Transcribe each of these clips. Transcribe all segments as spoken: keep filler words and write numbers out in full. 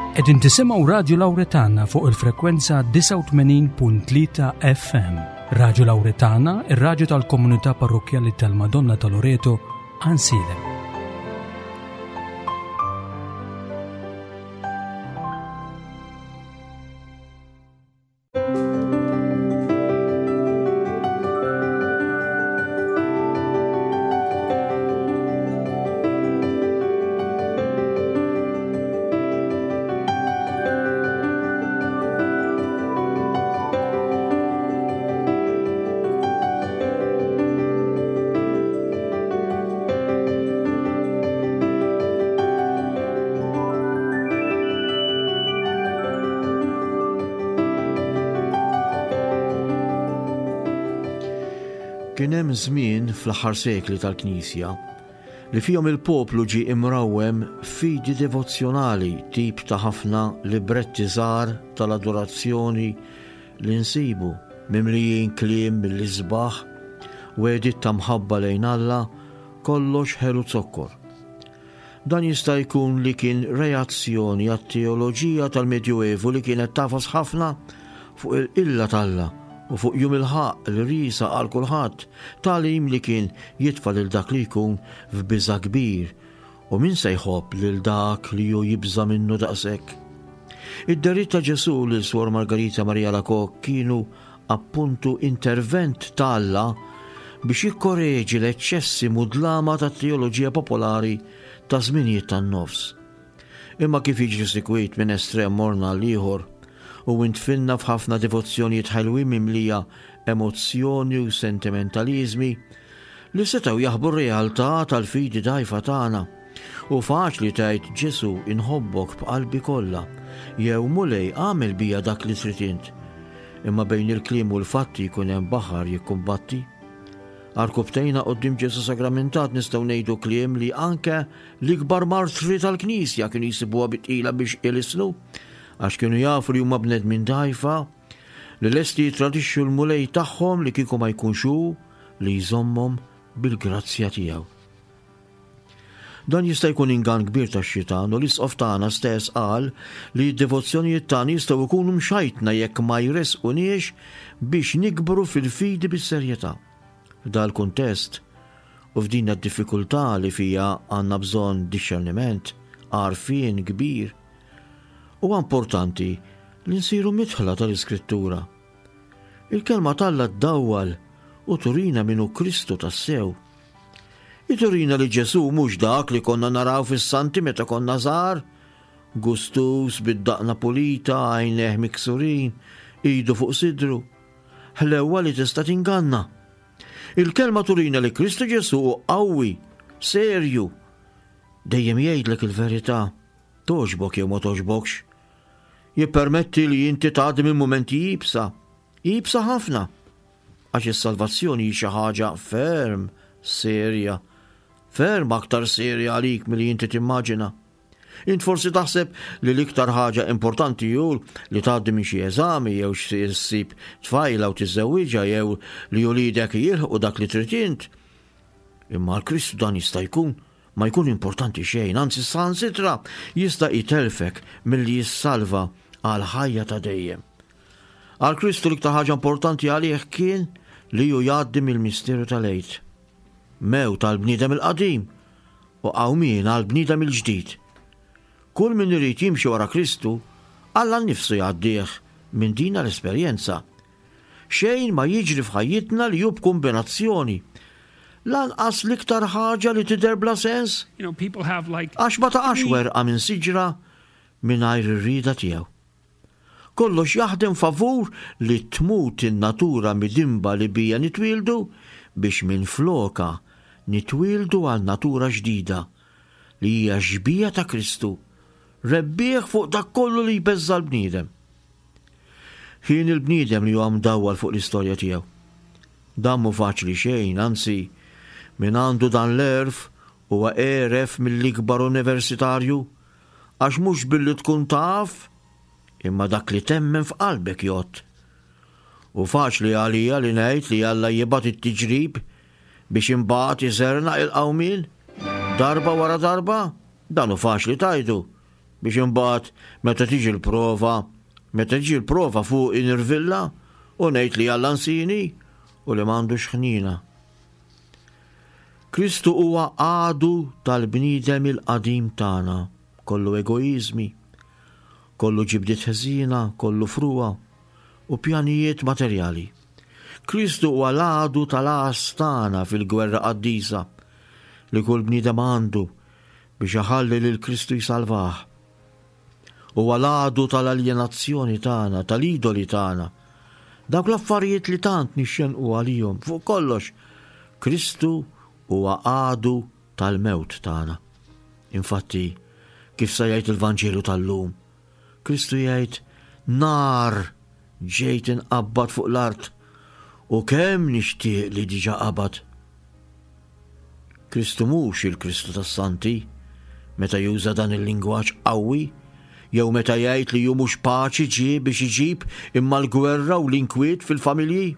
Qegħdin tisimgħu Radio Lawretana fuq il-frekwenza tisa' u tmenin punt tlieta F M. Radio Lawretana, ir-radju tal-Komunità Parrokjali tal-Madonna ta' Loreto, Ansile. Kien hemm żmien fl-aħħar sekli tal-Knisja li fihom il-poplu ġie imrawwem fidi devozzjonali, tip ta' ħafna libretti żgħar tal-adorazzjoni li nsibu mimlijin kliem mill-isbaħ, wedit ta' mħabba lejn Alla, kollox ħelu zokkor. Dan jista' jkun li kien reazzjoni għat-teoloġija tal-Medjuevu li kienet tafas ħafna fuq il-qilla tal-Alla u fuq jum il-ħaq li risa għal kulħadd, tagħlim li kien jitfa' lil dak li jkun f'biża' kbir u min se jħobb lil dak li hu jibża minnu daqshekk. Id-deritt ta' Ġesu lil Suor Margarita Marija Lakok kienu appuntu intervent ta' Alla biex jikkoreġi l-eċċessi mudlama tat-teoloġija popolari ta' żminijiet tan-nofs. Imma kif jiġri sikwit minn estrem morna għal ieħor u intfinna f'ħafna devozzjonijiet ħelwin mimlija emozzjoni u sentimentalizmi li setgħu jaħbu r-realtà tal-fidi dgħajfa tagħna u faċli tgħid Ġesu inħobbok b'qalbi kollha jew mulej għamel bija dak li trid int. Imma bejn il-kliem u l-fatti jkun hemm baħar jikkumbatti. Arkubtejna qudiem Ġesu sagramentat nistgħu ngħidu kliem li anke l-ikbar martri tal-Knisja kienu jsibuha bitqila biex ilisnu għax kienu jafu li huma bnedmin dgħajfa li lesti jitradixxu l-mulej tagħhom li kieku ma jkunx hu li jżommhom bil-grazzja tiegħu. Dan jista' jkun ingann kbir tax-Xitan u l-isqof tagħna stess qal li d-devozzjonijiet tagħna jistgħu jkunu mxajtna jekk ma jresquniex biex nikbru fil-fidi bis-serjetà. F'dan il-kuntest u f'din id-diffikultà li fija għandna bżonn disċerniment, għarfien kbir, huwa importanti li nsiru mitħla tal-Iskrittura. Il-kelma talla ddawwal u turina minnu Kristu tassew. Iturina li Ġesu mhux dak li konna naraw fis-santi meta konna żgħar, gustus bid-daqna pulita, għajnejh miksurin, idu fuq sidru. Ħlewwa li tista' tinganna. Il-kelma turina li Kristu Ġesu qawwi, serju, dejjem jgħidlek il-verità, toġbok jew ma toġbokx. Jippermetti li inti tgħaddi minn mumenti jibsa, jibsa ħafna, għax is-salvazzjoni hi xi ħaġa ferm serja, ferm aktar serja għalik milli inti timmaġina. Int forsi taħseb li l-iktar ħaġa importanti hu li tgħaddi minn xi eżami jew xi ssib tfajla u tiżżewwiġha jew li wliedek jilħqu dak li trid int. Imma l-Kristu dan jista' jkun ma jkun importanti xejn, anzi sansitra jista' jitelfek milli jissalva għal ħajja ta' dejjem. Għal Kristu l-iktar ħaġa importanti għalih kien li hu jgħaddi mill-misteru tal-għejd. Mew tal-bniedem il-qadim u qawmien għall-bniedem il-ġdid. Kull min irid jimxi wara Kristu Alla nnifsu jgħaddih minn din l-esperjenza. Xejn ma jiġri f'ħajjitna li hu b'kombinazzjoni. Lanqas l-iktar ħaġa li tidher bla sens. Għax ma taqax werqa minn siġra mingħajr ir-rieda tiegħu. Kollox jaħdem favur li tmut in-natura midimba li bija nitwildu biex minn floka nitwildu għal natura ġdida li hija xbija ta' Kristu, rebbieħ fuq dak kollu li jbeżza l-bniedem. Kien il-bniedem li huwa mdawwal fuq l-istorja tiegħu. Dan mhu faċli xejn, anzi min għandu dan l-erf huwa għeref mill-ikbar universitarju għax mhux billi tkun taf imma dak li temmen f'qalbek jgħod. U faċli għalija li ngħid li Alla jibgħat it-tiġrib biex imbagħad iżerna il-qawmien darba wara darba, dan hu faċli tajdu. biex imbagħad meta tiġi l-prova, meta tiġi l-prova fuq inirvilla u ngħid li għall-ansini u li m'għandux ħnina. Kristu huwa għadu tal-bniedem il-qadim tagħna, kollu egoizmi, kollu ġibdiet ħeżina, kollu fruwa u pjanijiet materjali. Kristu huwa l-għadu tal-għas tagħna fil-gwerra qaddisa li kull bniedem għandu biex iħalli lil Kristu jsalvah. Huwa l-għadu tal-aljenazzjoni tagħna, tal-idoli tagħna. Dawk l-affarijiet li tant nixxenqu għalihom fuq kollox, Kristu huwa għadu tal-mewt tagħna. Infatti, kif se jgħid il-Vanġelu tal-lum, Kristu jgħid nar ġejt inqabbad fuq l-art u kemm nixtieq li diġà qabad. Kristu mhux il-Kristu tas-Santi meta juża dan il-lingwaġġ qawwi jew meta jgħid li hu mhux paċi ġie biex iġib imma l-gwerra u l-inkwiet fil-familji.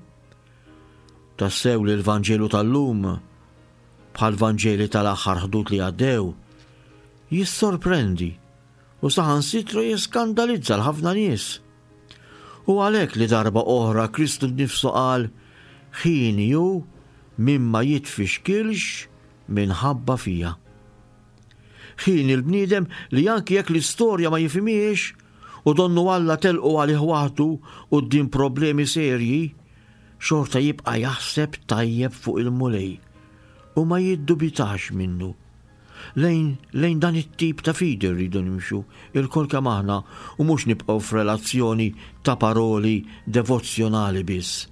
Tassew li l-Vanġelu tal-lum bħal Vanġeli tal-aħħar ħdut li għaddew jissorprendi u saħansitra jiskandalizza l-ħafna nies. U għalhekk li darba oħra Kristu nnifsu qal ħini hu mimma jitfixkilx minħabba fija. Ħin il-bniedem li anki jekk l-istorja ma jifhimiex u donnu Alla telqu għalih waħdu quddiem problemi serji, xorta jibqa' jaħseb tajjeb fuq il-mulej u ma jiddubitax minnu. Lejn, lejn dan it-tip ta' fidi rridu nimxu il-kol kemm aħna u mhux nibqgħu f'relazzjoni ta' paroli devozzjonali biss.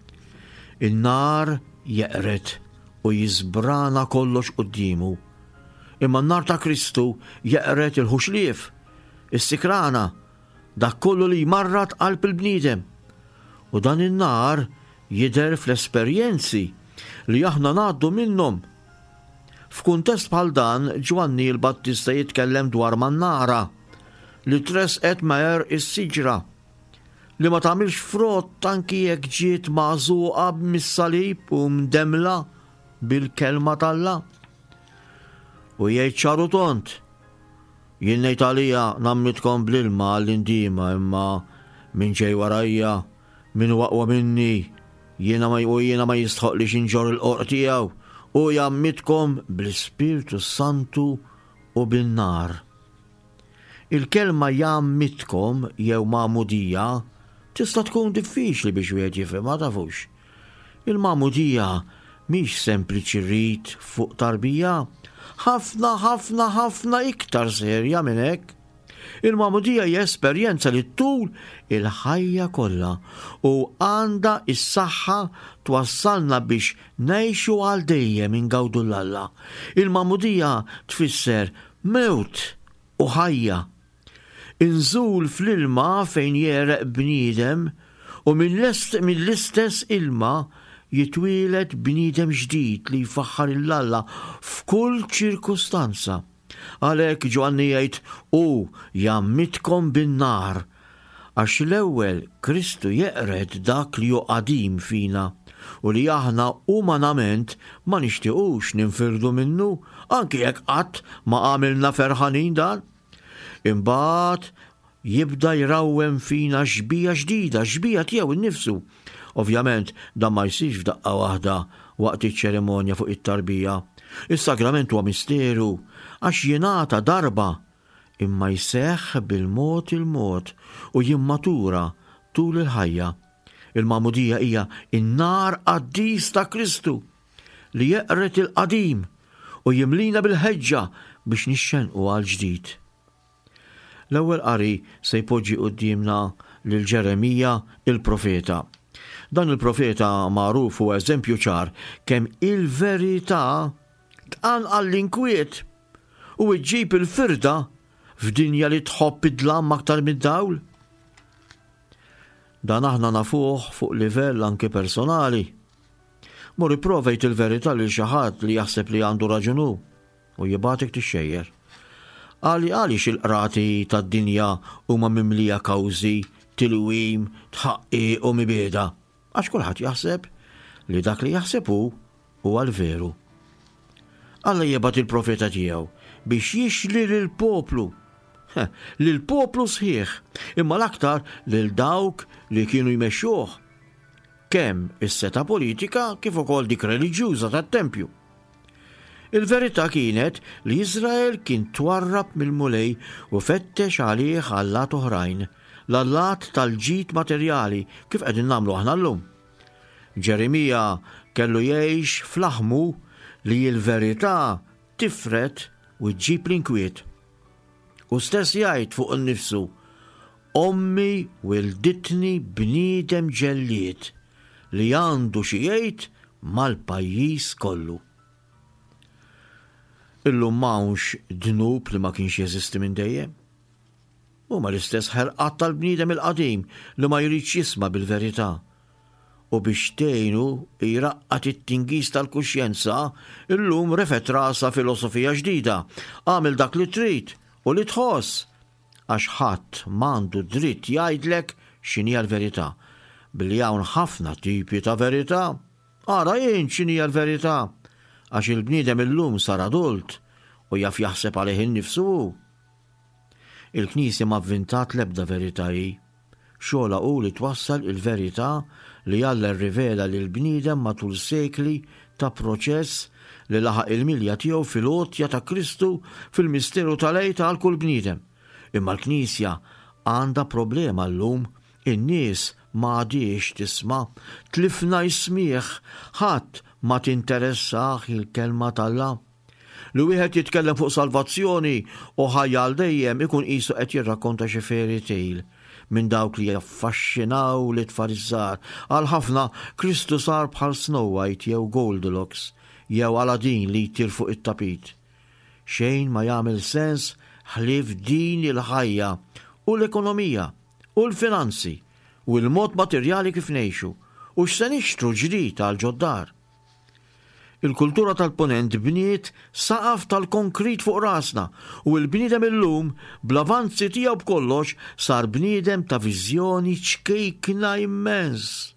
In-nar jeqret u jiżbrana kollox qudiemu. Imma n-nar ta' Kristu jeqret il-ħuxlief, is-sikrana, dak kollu li jmarrat qalb il-bniedem. U dan in-nar jidher fl-esperjenzi li aħna ngħaddu minnhom. F'kuntest bħal dan, Ġwanni l-Battista jitkellem dwar man-nara li tresqet meher is-siġra li ma tagħmilx frott anki jekk ġiet magħżuqa mis-salib u mdemla bil-kelma tal-Alla. U jgħid ċaru tont, jien ngħid għalija nammitkom bl-ilma għall-indima imma min ġej warajja, min waqwa minni, jiena ma u jiena ma jistħoq li xinġor il-qorq tiegħu u jammitkom bl-Ispirtu Santu u bin-nar. Il-kelma jammitkom jew ma'mudija tista' tkun diffiċli biex wieħed jifhimha tafux. Il-ma'mudija mhix sempliċi rit fuq tarbija, ħafna ħafna ħafna iktar serja minn hekk. Il-ma'mudija hija esperjenza li tul il-ħajja kollha u għandha is-saħħa twassalna biex ngħixu għal dejjem ingawdu l-Alla. Il-ma'mudija tfisser mewt u ħajja. Inżul fl-ilma fejn jereq bniedem u mill-istess ilma jitwieled bniedem ġdid li jfaħħar il-Alla f'kull ċirkustanza. Għalhekk Ġwanni jgħid u jammitkom bin-nar għax l-ewwel Kristu jeqret dak li hu qadim fina u li aħna umanament ma nixtiequx ninfirdu minnu anke jekk qatt ma għamilna ferħanin dan. Imbagħad jibda jrawwem fina xbija ġdida, xbija tiegħu innifsu. Ovvjament dan ma jsirx f'daqqa waħda waqt iċ-ċerimonja fuq it-tarbija. Is-sagrament huwa misteru għax jingħata darba imma jseħħ bil-mod il-mod u jimmatura tul il-ħajja. Il-ma'mudija hija in-nar qaddis ta' Kristu li jeqret il-qadim u jimlina bil-ħeġġa biex nixxenqu għal ġdid. L-ewwel qari se jpoġġi qudiemna lil Ġeremija il-profeta. Dan il-profeta magħruf u eżempju ċar kemm il-verità tqan għall-inkwiet u iġġib il-firda f'dinja li tħobb id-dlam aktar mid-dawl. Dan aħna nafuh fuq livell anke personali. Mur ipprovejt il-verità lil xi ħadd li jaħseb li għandu raġunu u jibgħatek tixxejjer. Għali għaliex il-qrati tad-dinja huma mimlija kawżi, tilwim, tħaqqi u mibieda. Għax kulħadd jaħseb li dak li jaħseb hu huwa l-veru. Alla jibgħat il-profeta tiegħu biex jixli lill-poplu lil poplu sħiħ, imma l-aktar lil dawk li kienu jmexxuh. Kemm is-seta politika kif ukoll dik reliġjuża tat-Tempju. Il-verità kienet li Iżrael kien twarrab mill-mulej u fettex għalih għallat oħrajn, l-allat tal-ġid materjali kif qegħdin nagħmlu aħna llum. Ġeremija kellu jgħix fl-aħmu li l-verità tifret u ġġib l-inkwiet. U stess jgħid fuq innifsu, ommi wilditni bniedem ġellied li għandu xi jgħid mal-pajjiż kollu. Illum m'hawnx dnub li ma kienx jeżisti minn dejjem. Huma l-istess ħerqat tal-bniedem il-qadim li ma jridx jisma' bil-verità. U biex tgħinu jraqqat it-tingiż tal-kuxjenza, illum refet rasa filosofija ġdida, għamel dak li trid u li tħoss, għax ħadd m'għandu dritt jgħidlek x'inhi l-verità. Billi hawn ħafna tipi ta' verità, ara jien x'inhi l-verità, għax il-bniedem illum sar adult u jaf jaħseb għalih innifsu. Il-Knisja ma vvintat l-ebda verità hi, xogħla hu li twassal il-verità li Alla rrivela lil bniedem matul sekli ta' proċess li laħaq il-milja tiegħu fil-għotja ta' Kristu fil-misteru tal-għejta għal kull bniedem. Imma l-Knisja għandha problema llum, in-nies ma għadix tisma', tlifna jismieħ, ħadd ma tinteressax il-kelma tal-Alla. Li wieħed jitkellem fuq salvazzjoni u ħajja għal dejjem ikun qisu qed jirrakkonta xi fairy tale minn dawk li jaffaxxinaw li tfarizzar. Għal ħafna Kristu sar bħal Snow White jew Goldilocks jew Aladdin li jtir fuq it-tapit. Xejn ma jagħmel sens ħlief din il-ħajja u l-ekonomija u l-finanzi u l-mod materjali kif ngħixu u x'se nixtru ġdid għal ġoddar. Il-kultura tal-ponent bniet saqaf tal-konkrit fuq rasna u l-bniedem illum bl-avanzi tiegħu b'kollox sar bniedem ta' viżjoni ċkejkna immens.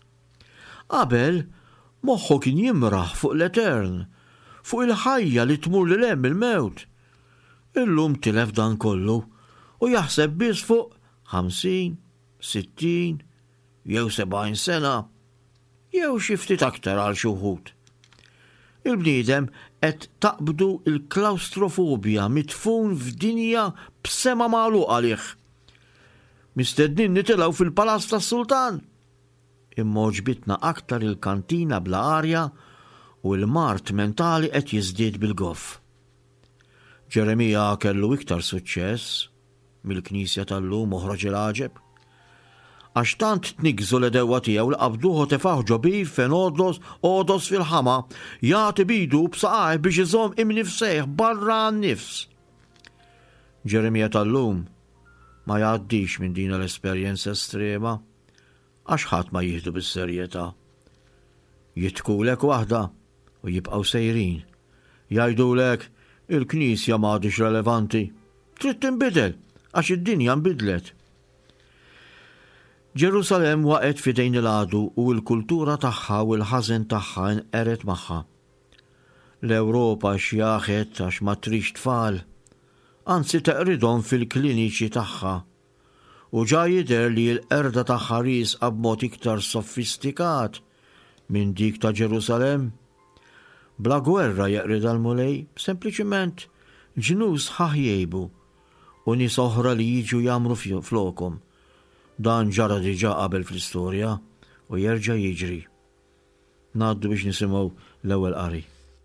Qabel moħħu kien jimraħ fuq l-etern, fuq il-ħajja li tmur lil hemm il-mewt. Illum tilef dan kollu u jaħseb biss fuq ħamsin, sittin, jew sebgħin sena, jew xi ftit aktar għal xi wħud. Il-bniedem qed taqbdu il-klaustrofobja mitfun f'dinja b'sema magħluq għalih. Mistednin nitilgħu fil-palazz tas-sultan. Imma ġbitna aktar il-kantina bla arja u l-mart mentali qed jiżdied bil-goff. Ġeremija kellu iktar suċċess mill-Knisja tal-lum oħroġ il-għaġeb. Għax tant tnigżu l-edewa tiegħu li qabduħu tefaħ ġobir fejn odos odos fil-ħama jagħti bidu b'saqaj biex iżomm imnifsejh barra għan-nifs. Ġeremija tal-lum ma jgħaddix minn din l-esperjenza estrema għax ħadd ma jieħdu bis-serjetà. Jitkulek waħda u jibqgħu sejrin. Jgħidulek il-Knisja m'għadix relevanti. Trid tinbidel għax id-dinja nbidlet. Ġerusalem waqgħet f'idejn il-għadu u l-kultura tagħha u l-ħażen tagħha nqeret magħha. L-Ewropa xjaħet għax ma trix tfal, anzi teqridhom fil-kliniċi tagħha. U ġa jidher li l-qerda tagħha riesqa b'mod iktar sofistikat minn dik ta' Ġerusalem. Bla gwerra jeqrida l-mulej, sempliċiment ġnus ħaħjejbu u nies oħra li jiġu jagħmlu flokhom. Dan ġara diġà qabel fl-istorja u jerġa' jiġri. Ngħaddu biex nisimgħu l-ewwel qari.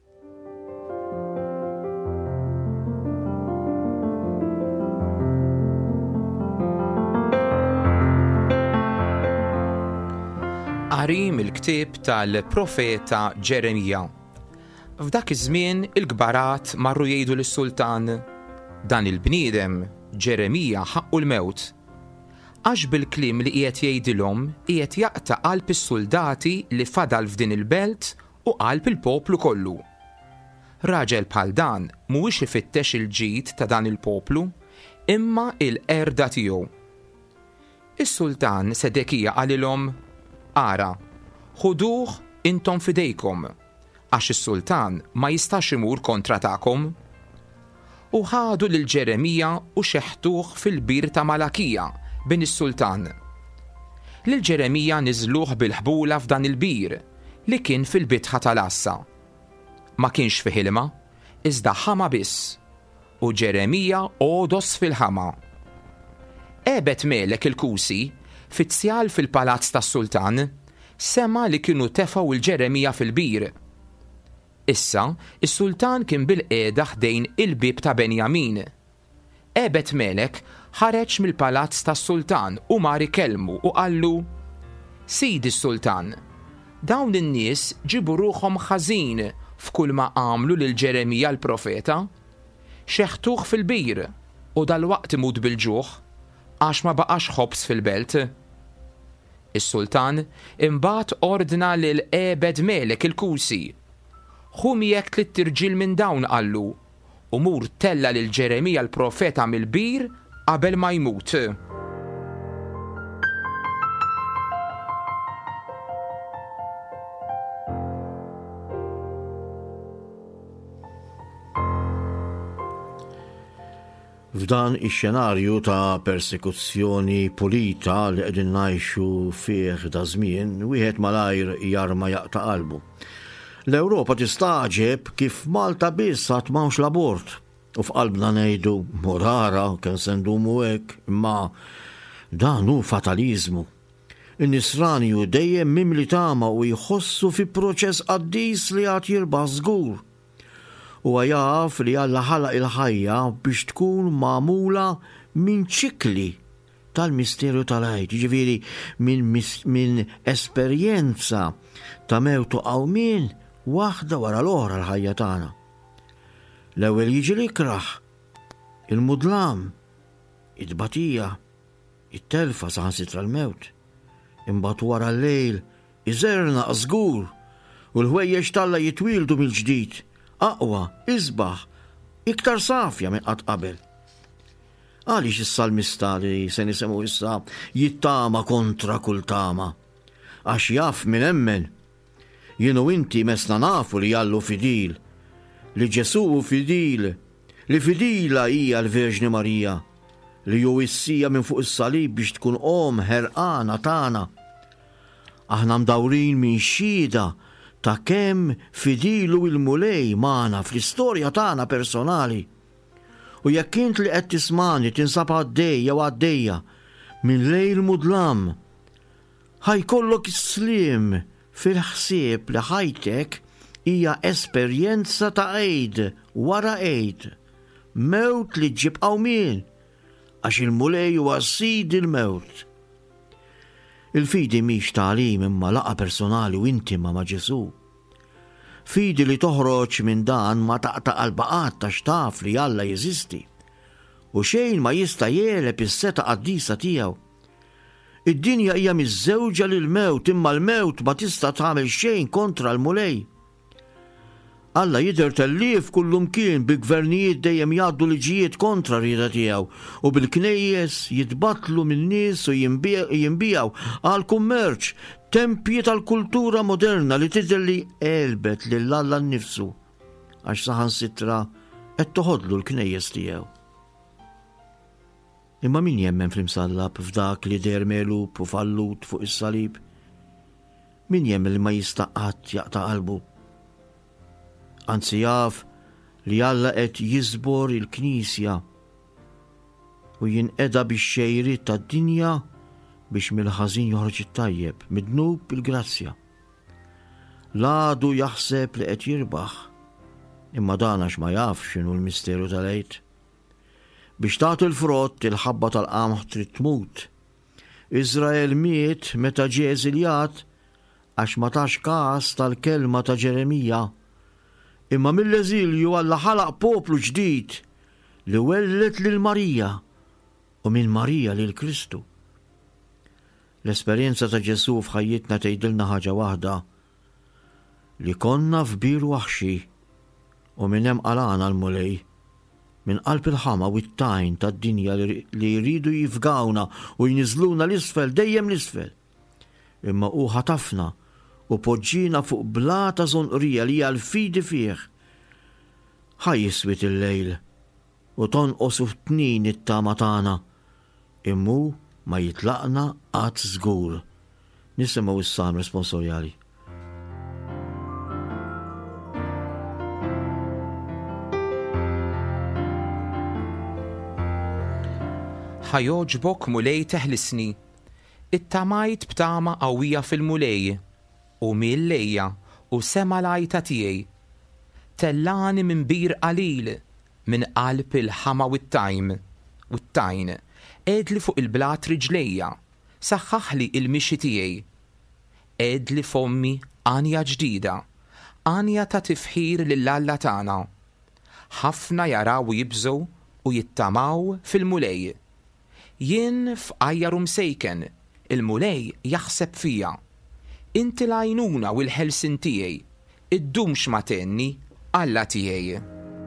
Qari mill-ktieb tal-profeta Ġeremija. F'dak iż-żmien il-kbarat marru jgħidu lis-sultan: dan il-bniedem Ġeremija ħaqqu l-mewt. Għax bil-kliem li qiegħed jgħidilhom qiegħed jaqta' qalb is-soldati li fadal f'din il-belt u qalb il-poplu kollu. Raġel bħal dan mhuwiex ifittex il-ġid ta' dan il-poplu, imma l-qerda tiegħu. Is-sultan Sedekija qalilhom: ara, ħuduh intom f'idejkom, għax is-sultan ma jistax imur kontra tagħkom. u ħadu lil Ġeremija u xeħtuh fil-bir ta' Malakija bin is-sultan. Lil Ġeremija niżluh bil-ħbula f'dan il-bir li kien fil-bitħa tal-Assa. Ma kienx fi ħilma, iżda ħama biss, u Ġeremija għodos fil-ħama. Ebed Melek il-Kusi, fizzjal fil-palazz tas-sultan, sema li kienu tefgħu il-Ġeremija fil-bir. Issa, is-sultan kien bil-qiegħda ħdejn il-bib ta' Benjamin. Ebed Melek ħareġ mill-palazz tas-sultan u mar ikellmu u qallu: Sidi s-sultan, dawn in-nies ġibu ruħhom ħażin f'kull ma għamlu lil Ġeremija l-profeta, xeħtuh fil-bir u dalwaqt imut bil-ġuħ għax ma baqax ħobs fil-belt. Is-sultan imbagħad ordna lil Ebed Melek il-Kusi: Ħu miegħek tliet tirġiel minn dawn qallu u mur tella lil Ġeremija l-profeta mill-bir qabel ma jmut. F'dan ix-xenarju ta' persekuzzjoni pulita li qegħdin ngħixu fih da' żmien, wieħed malajr jarma jaqta' qalbu. L-Ewropa tistaġeb kif Malta biss għad m'hawnx l-abort. U f'qalbna ngħidu morara kien se ndumu hekk, imma dan hu fataliżmu. In-nisranju dejjem mimli tama u jħossu fi proċess qaddis li għad jirbaħ żgur. U jaf li Alla ħalaq il-ħajja biex tkun magħmula minn ċikli tal-misterju tal-ħajt, ġifieri minn min esperjenza ta' mewtu qawmien waħda wara l-oħra l-ħajja tagħna. L-ewwel jiġi l-ikraħ, il-mudlam, id-batija, it-telfa saħansitra l-mewt. Imbagħad wara l-lejl iżerna żgur u l-ħwejjeġ talla jitwildu mill-ġdid, aqwa, isbaħ, iktar safja minn qatt qabel. Għaliex is-salmista li se nisimgħu issa jittama kontra kull tama, għax jaf minn hemmen. Jienu inti mesna nafu li Allu fidil, li Ġesu fidil, li fidila hija l-Verġni Marija, li hu issija minn fuq is-salib biex tkun om ħerqana tagħna. Aħna mdawrin minn xhieda ta' kemm fidilu il-mulej magħna fl-istorja tagħna personali. U jekk int li qed tismani tinsab għaddejja u għaddejja minn lejl mudlam, ħajkollok is-sliem fil-ħsieb li ħajtek hija esperjenza ta' għejd wara għejd, mewt li ġib qawmien, għax il-mulej huwa sid il-mewt. Il-fidi mhix tagħlim imma laqa personali u intima ma' Ġesu. Fidi li toħroġ minn dan ma taqta' qalbaqat ta' xtaf li Alla jeżisti u xejn ma jista' jeleb is-seta qaddisa tiegħu. Id-dinja hija miż-żewġa lil mewt imma l-mewt ma tista' tagħmel xejn kontra l-mulej. Alla jidher tellif kullum kien bi gvernijiet dejjem jgħaddu liġijiet kontra rieda tiegħu u bil-knejjes jitbatlu min-nies u jinbijaw għal kummerċ tempji tal-kultura moderna li tidher li qelbet lil Alla nnifsu għax saħansitra qed toħodlu l-knejjes tiegħu. Imma min jemmen fl-imsallab f'dak li der melub u fallut fuq is-salib? Min jemmen li ma jista' qatt jaqta' qalbu? Anzi jaf li Alla qed jiżbor il-Knisja u jinqeda bix-xejriet tad-dinja biex mill-ħażin joħroġ it-tajjeb, midnub bil-grazzja. L-għadu jaħseb li qed jirbaħ, imma dan għax ma jafx x'inhu l-misterju tal-għejd. Biex tagħti l-frott il-ħabba tal-qamħ trid tmut. Iżrael miet meta ġie eżiljat għax ma tax każ tal-kelma ta' Ġeremija. Imma mill-eżilju Alla ħalaq poplu ġdid li wellet lil Marija u minn Marija lil Kristu. L-esperjenza ta' Ġesu f'ħajjitna tgħidilna ħaġa waħda, li konna f'bir waħxi u minn hemm qalana l-mulej minn qalb il-ħama u t-tajn tad-dinja li jridu jifgawna u jniżluna l-isfel dejjem l-isfel. Imma hu ħatafna u poġġina fuq blata żonqrija li hija l-fidi fih. Ħaj jiswit il-lejl u tonqos u tnin it-tama tagħna, immu ma jitlaqna qatt żgur. Nisimgħu is-Salm responsorjali. ħajoġbok mulej teħlisni, it-tamajt b'tama qawwija fil-mulej, u mill-lejja u sema lajta tiegħi. Tellani minn bir qalil, minn qalb il-ħama u t-tajm, u t-tajn, edli fuq il-blat riġlejja, saħħaħli il-mixi tiegħi. Edli fommi għanja ġdida, għanja ta' tifħir lill-Alla tagħna. Ħafna jaraw jibżgħu u jittamaw fil-mulej. Jien f'qajjar msejken, il-mulej jaħseb fija. Inti l-għajnuna u l-ħelsin tiegħi, iddumx ma tenni Alla tiegħi.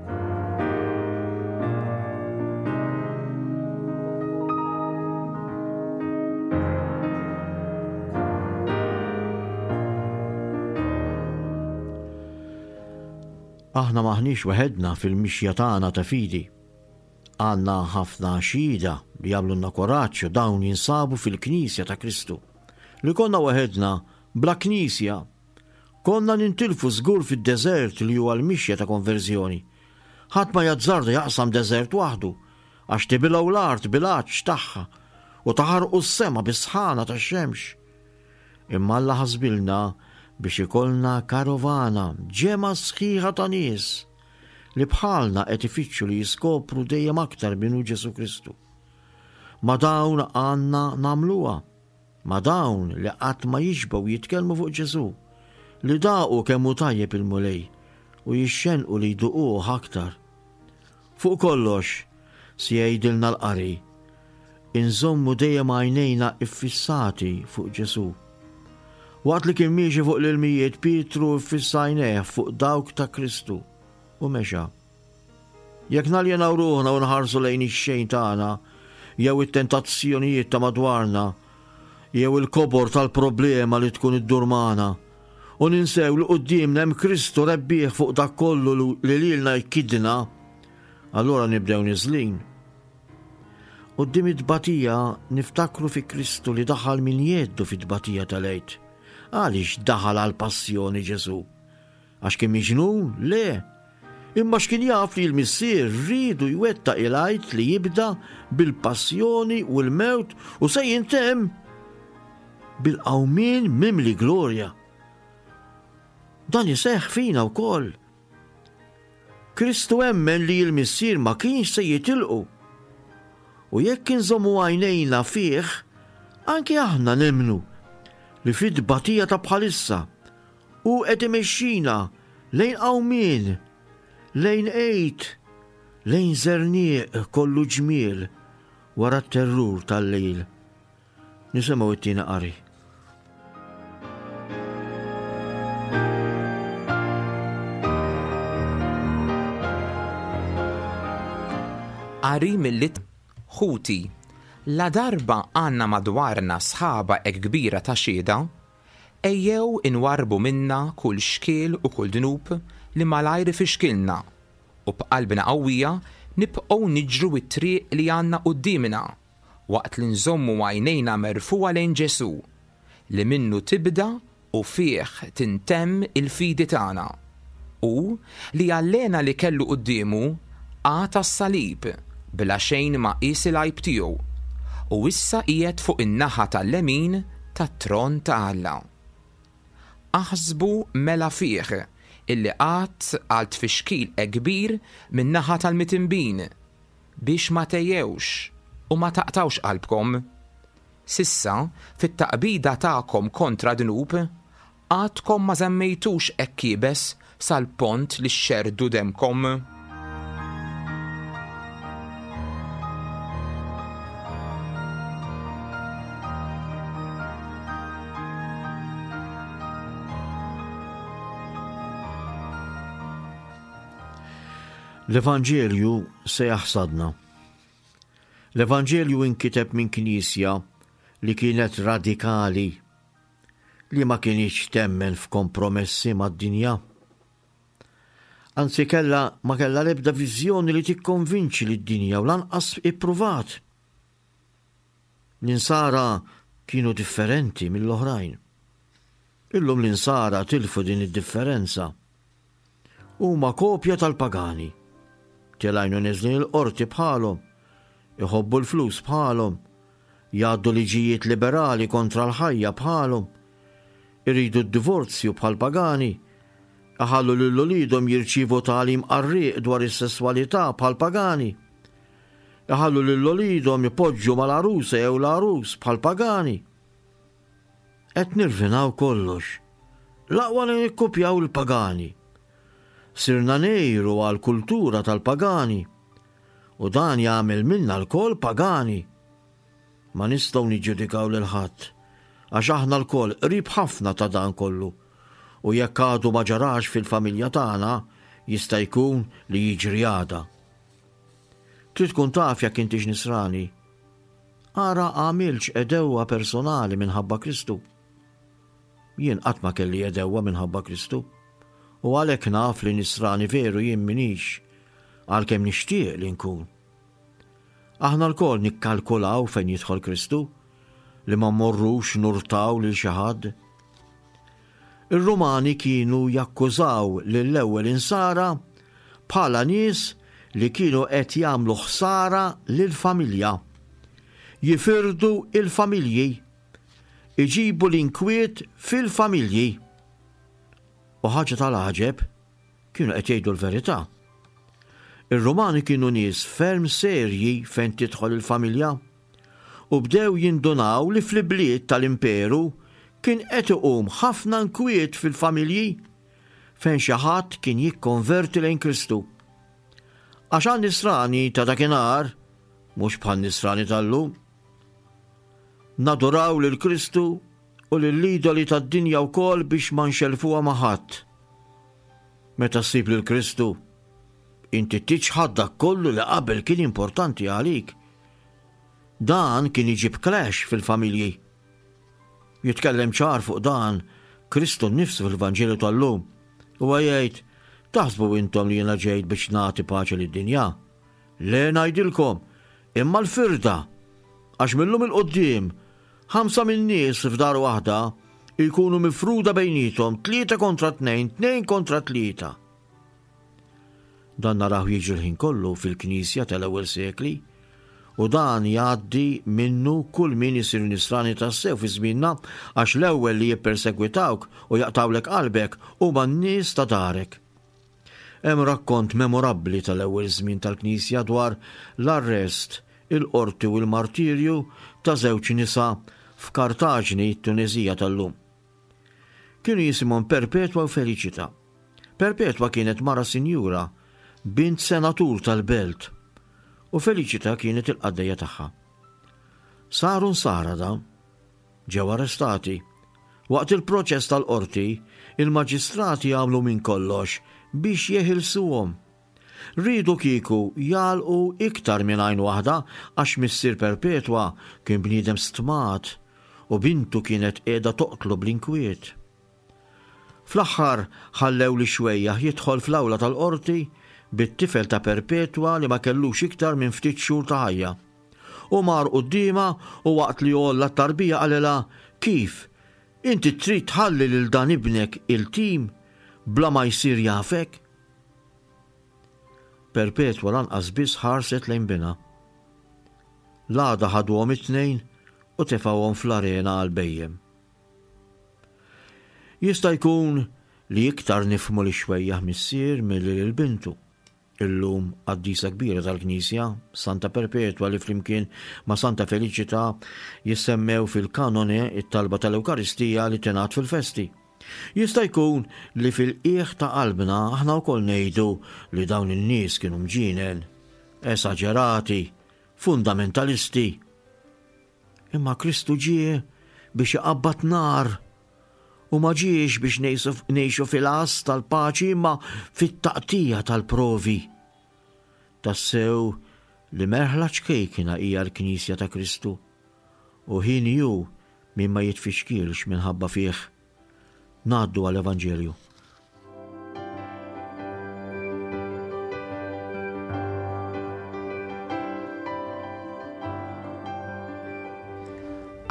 Aħna maħniex waħedna fil-mixja tagħna ta' fidi. Għandna ħafna xhieda li jagħmlulna koraġġ u dawn jinsabu fil-Knisja ta' Kristu. Li konna waħedna bla Knisja, konna nintilfu żgur fid-deżert li huwa l-mixja ta' konverżjoni. Ħadd ma jazzarda jaqsam deżert waħdu, għax tibilgħu l-art bil-għaġġ tagħha u taħarqu s-sema bis-sħana tax-xemx. Imma Alla ħasbilna biex ikollna karovana ġema sħiħa ta' nies li bħalna qed ifittxu li jiskopru dejjem aktar minnu Ġesu Kristu. Ma dawn għandna nagħmluha, ma dawn li qatt ma jiġbgħu jitkellmu fuq Ġesu, li daqu kemm hu tajjeb il-mulej u jixxenqu li jduquh aktar. Fuq kollox, si jgħidilna l-qari, inżommu dejjem għajnejna iffissati fuq Ġesu. Waqt li kien miexi fuq l-ilmijiet Pietru iffissajneh fuq dawk ta' Kristu u mexa. Jekk naljenaw ruħna u nħarsu lejn ix-xejn tagħna, jew it-tentazzjonijiet ta' madwarna, jew il-kobor tal-problema li tkun iddurmana, u ninsew li qudiemna hemm Kristu rebbieħ fuq dak kollu li lilna jkidna, allura nibdew niżlin. Quddiem id-tbatija niftakru fi Kristu li daħal min jeddu fit-tbatija tal-għid. Għaliex daħal għal passjoni Ġesu? Għax kien miġnun? Le. Imma x'kien jaf li l-missier rridu jwettaq il-għajt li jibda bil-passjoni u l-mewt u se jintemm bil-qawmien mimli glorja. Dan jiseħħ fina wkoll. Kristu emmen li l-missier ma kienx se jitilqu. U jekk inżommu għajnejna fih, anke aħna nemnu li fid-tbatija ta' bħalissa u qed imexxina lejn qawmien, lejn għejt, lejn żernieq kollu ġmiel wara t-terrur tal-lejl. Nisimgħu t-tieni qari. Qari mill-lit ħuti. La darba għanna madwarna sħaba ek kbira ta' xieda, ejjew inwarbu minna kull xkiel u kull dnub li malajr fixkilna u b'qalbina qawwija nibqgħu niġru it-triq li għandna qudiemna waqt li nżommu għajnejna merfuwa lejn Ġesu li minnu tibda u fih tintemm il-fidi tagħna u li għallena li kellu qudiemu għata s-salib bla xejn ma qis il-għajb tiegħu u issa qiegħed fuq in-naħa tal-lemin tat-tron ta' Alla. Aħsbu mela fih illi qatt għal tfixkil kbir min-naħa tal-mitinbin biex ma tejjewx u ma taqtawx qalbkom. Sissa fit-taqbida tagħkom kontra dnub għadkom ma żemmejtux hekk kiebes sal-pont li xxerdu demkom. L-Evanġelju se jaħsadna. L-Evanġelju inkiteb minn knisja li kienet radikali, li ma kienx temmen f'kompromessi mad-dinja. Anzi kella ma kella lebda viżjoni li tikkonvinċi lid-dinja u lanqas ippruvat. L-insara kienu differenti mill-oħrajn. Illum l-insara tilfu din id-differenza. Huma kopja tal-pagani. Tilajnu neżlin il-qorti bħalhom, iħobbu l-flus bħalhom, jgħaddu liġijiet liberali kontra l-ħajja bħalhom, iridu d-divorzju bħal pagani, aħallu l-lulidhom jirċievu tagħlim qarrieq dwar is-sesswalità bħal pagani, aħallu l-lulidhom ipoġġu mal-arusa jew l-arus bħal pagani. Qed nirvinaw kollox. L-aqwa li nikkupjaw il-pagani. Sirna nejru għal kultura tal-pagani u dan jagħmel minna l-kol pagani. Ma nistgħu niġġudikaw lil ħadd għax aħna l-kol qrib ħafna ta' dan kollu u jekk għadu ma ġarax fil-familja tagħna jista' jkun li jiġri għada. Trid tkun taf jekk intix nisrani. Ara għamilx edewwa personali minħabba Kristu. Jien qatt ma kelli edewwa minħabba Kristu. U għalhekk naf li nisrani veru jien minix, għalkemm nixtieq li nkun. Aħna l-kol nikkalkulaw fejn jidħol Kristu, li ma mmorrux nurtaw lil xi ħadd. Ir-Rumani kienu jakkużaw lill-ewwel insara bħala nies li kienu qed jagħmlu ħsara lill-familja. Jifirdu il-familji, iġibu l-inkwiet fil-familji. U ħaġa tal-ħaġeb kienu qed jgħidu l-verità. Ir-Rumani kienu nies ferm serji fejn tidħol il-familja u bdew jindunaw li fl-ibliet tal-imperu kien qed iqum ħafna nkwiet fil-familji fejn xi ħadd kien jikkonverti lejn Kristu. Għax għan nisrani ta' dakinhar mhux bħal nisrani tal-lum. Naduraw lil Kristu u lill-idoli tad-dinja wkoll biex ma nxelfuha ma' ħadd. Meta ssib lil Kristu, inti tiġħad dak kollu li qabel kien importanti għalik. Dan kien iġib clash fil-familji. Jitkellem ċar fuq dan Kristu nnifsu fil-Vanġelu tal-lum u jgħid, taħsbu intom li jiena ġejt biex nagħti paċi lid-dinja. Le ngħidilkom, imma l-firda, għax millum il-qoddim ħamsa min-nies f'dar waħda jkunu mifruda bejnietom tlieta kontra tnejn, tnejn kontra tlieta. Dan naraw jiġri l-ħin kollu fil-Knisja tal-ewwel sekli u dan jgħaddi minnu kull min isir nisrani tassew fi żmienna għax l-ewwel li jippersegwitawk u jaqtawlek qalbek huma n-nies ta' darek. Hemm rakkont memorabbli tal-ewwel żmien tal-Knisja dwar l-arrest, il-qorti u l-martirju ta' żewġ nisa f'Kartaġni, Tunezija tal-lum. Kienu jisimhom Perpetwa u Feliċità. Perpetwa kienet mara sinjura, bint senatur tal-belt, u Feliċità kienet il-qaddejja tagħha. Saru nsara da, ġew arrestati. Waqt il-proċess tal-qorti, il-maġistrati għamlu minn kollox biex jeħilsuhom. Ridu kieku jalqu iktar minn għajn waħda għax missier Perpetwa kien bniedem stmat u bintu kienet qiegħda toqtlu bl-inkwiet. Fl-aħħar ħallew li xwejja jidħol fl-awla tal-qorti bit-tifel ta' Perpetwa li ma kellux iktar minn ftit xhur ta' ħajja. U mar qudiema u waqt li jolla t-tarbija qalilha, kif? Inti trid tħalli lil dan ibnek il-tim bla ma jsir jafek? Perpetwa lanqas biss ħarset lejn bina. L-għada ħadwhom it-tnejn u tefawhom fl-arena għal bejjem. Jista' jkun li iktar nifhmu li xwejjaħ missier milli lil bintu. Illum qaddisa kbira tal-Knisja, Santa Perpetwa li flimkien ma' Santa Feliċità jissemmew fil-kanone it-talba tal-Ewkaristija li tingħat fil-festi. Jista' jkun li fil-qiegħ ta' qalbna aħna wkoll ngħidu li dawn in-nies kienu mġienen, esaġerati, fundamentalisti. Imma Kristu ġie biex iqabbad nar u ma ġiex biex ngħixu fil-qas tal-paċi imma fit-taqtija tal-provi. Tassew li merħla ċkejkina hija l-Knisja ta' Kristu u ħin ju min ma jitfixkilx minħabba fih. Ngħaddu għall-Evanġelju.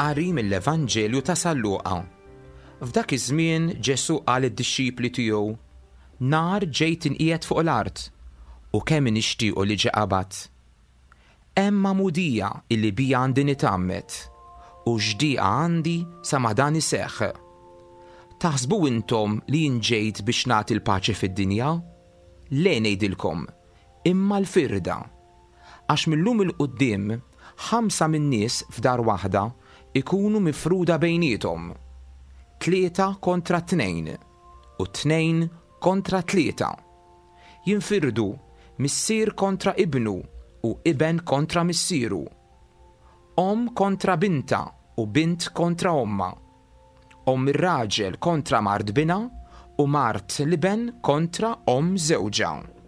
Qari mill-Evanġelju ta' San Luqa. F'dak iż-żmien Ġesu qal id-dixxipli tiegħu: Nar ġejt inqiegħed fuq l-art u kemm nixtiequ li ġie qabad. Hemm mudija illi bija għandi nitammet u x'dieqa għandi sa ma dan iseħħ. Taħsbu intom li jien ġejt biex nagħti l-paċi fid-dinja? Le ngħidilkom, imma l-firda. Għax millum il-qudiem ħamsa min-nies f'dar waħda ikunu mifruda bejniethom. Tlieta kontra tnejn u tnejn kontra tlieta. Jinfirdu missier kontra ibnu u iben kontra missieru. Om kontra binta u bint kontra omma. Om ir-raġel kontra mart bina u mart l-iben kontra om żewġa.